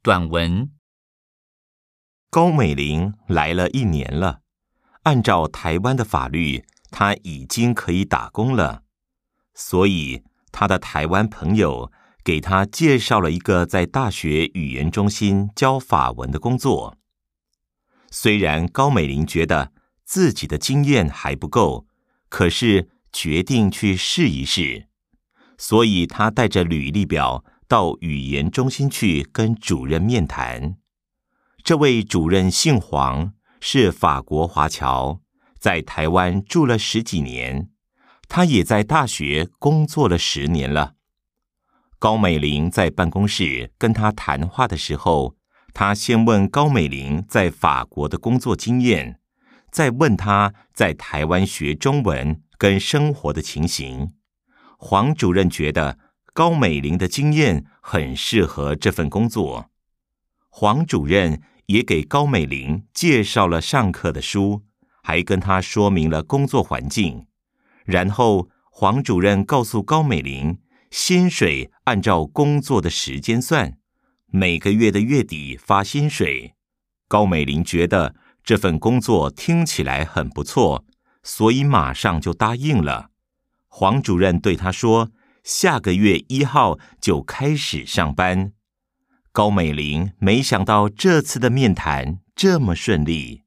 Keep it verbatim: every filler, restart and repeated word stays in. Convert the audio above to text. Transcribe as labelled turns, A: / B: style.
A: 短文。
B: 高美玲来了一年了，按照台湾的法律，她已经可以打工了，所以她的台湾朋友给她介绍了一个在大学语言中心教法文的工作。虽然高美玲觉得自己的经验还不够，可是决定去试一试，所以她带着履历表到语言中心去跟主任面谈。这位主任姓黄，是法国华侨，在台湾住了十几年，他也在大学工作了十年了。高美玲在办公室跟他谈话的时候，他先问高美玲在法国的工作经验，再问他在台湾学中文跟生活的情形。黄主任觉得高美玲的经验很适合这份工作。黄主任也给高美玲介绍了上课的书，还跟她说明了工作环境。然后黄主任告诉高美玲，薪水按照工作的时间算，每个月的月底发薪水。高美玲觉得这份工作听起来很不错，所以马上就答应了。黄主任对她说，下个月一号就开始上班。高美玲没想到这次的面谈这么顺利。